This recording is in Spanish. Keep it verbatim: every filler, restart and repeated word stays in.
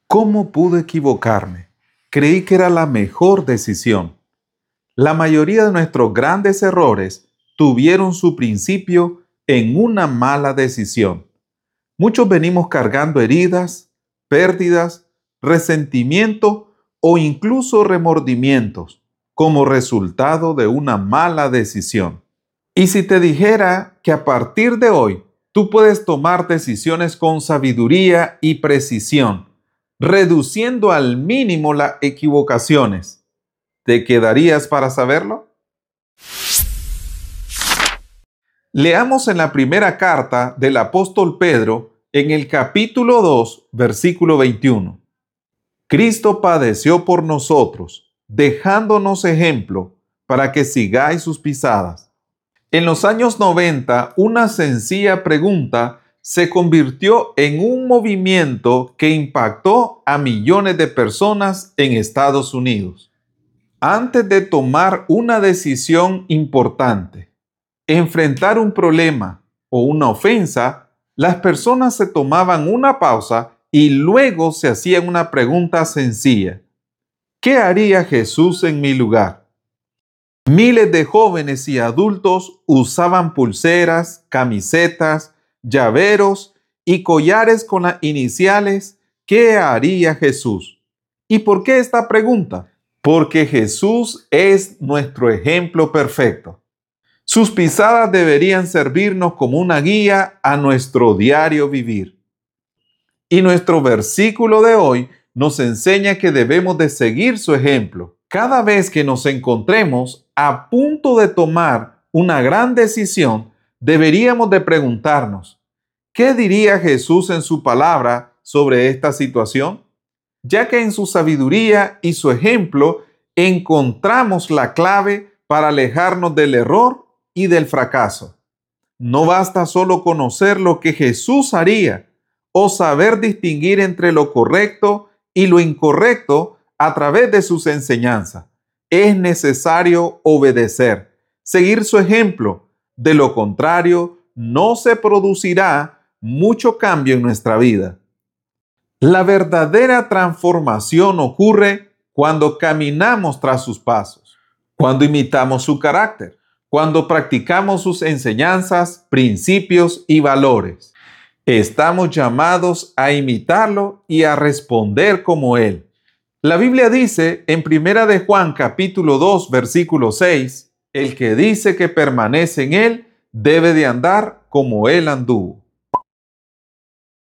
¿Cómo pude equivocarme? Creí que era la mejor decisión. La mayoría de nuestros grandes errores tuvieron su principio en una mala decisión. Muchos venimos cargando heridas, pérdidas, resentimiento o incluso remordimientos como resultado de una mala decisión. Y si te dijera que a partir de hoy tú puedes tomar decisiones con sabiduría y precisión, reduciendo al mínimo las equivocaciones, ¿te quedarías para saberlo? Leamos en la primera carta del apóstol Pedro, en el capítulo dos, versículo veintiuno. Cristo padeció por nosotros, dejándonos ejemplo para que sigáis sus pisadas. En los años noventa, una sencilla pregunta se convirtió en un movimiento que impactó a millones de personas en Estados Unidos. Antes de tomar una decisión importante, enfrentar un problema o una ofensa, las personas se tomaban una pausa y luego se hacían una pregunta sencilla. ¿Qué haría Jesús en mi lugar? Miles de jóvenes y adultos usaban pulseras, camisetas, llaveros y collares con las iniciales ¿qué haría Jesús? ¿Y por qué esta pregunta? Porque Jesús es nuestro ejemplo perfecto. Sus pisadas deberían servirnos como una guía a nuestro diario vivir. Y nuestro versículo de hoy nos enseña que debemos de seguir su ejemplo. Cada vez que nos encontremos a punto de tomar una gran decisión, deberíamos de preguntarnos, ¿qué diría Jesús en su palabra sobre esta situación? Ya que en su sabiduría y su ejemplo encontramos la clave para alejarnos del error y del fracaso. No basta solo conocer lo que Jesús haría o saber distinguir entre lo correcto y lo incorrecto a través de sus enseñanzas. Es necesario obedecer, seguir su ejemplo. De lo contrario, no se producirá mucho cambio en nuestra vida. La verdadera transformación ocurre cuando caminamos tras sus pasos, cuando imitamos su carácter, cuando practicamos sus enseñanzas, principios y valores. Estamos llamados a imitarlo y a responder como él. La Biblia dice en Primera de Juan capítulo dos versículo seis, el que dice que permanece en él debe de andar como él anduvo.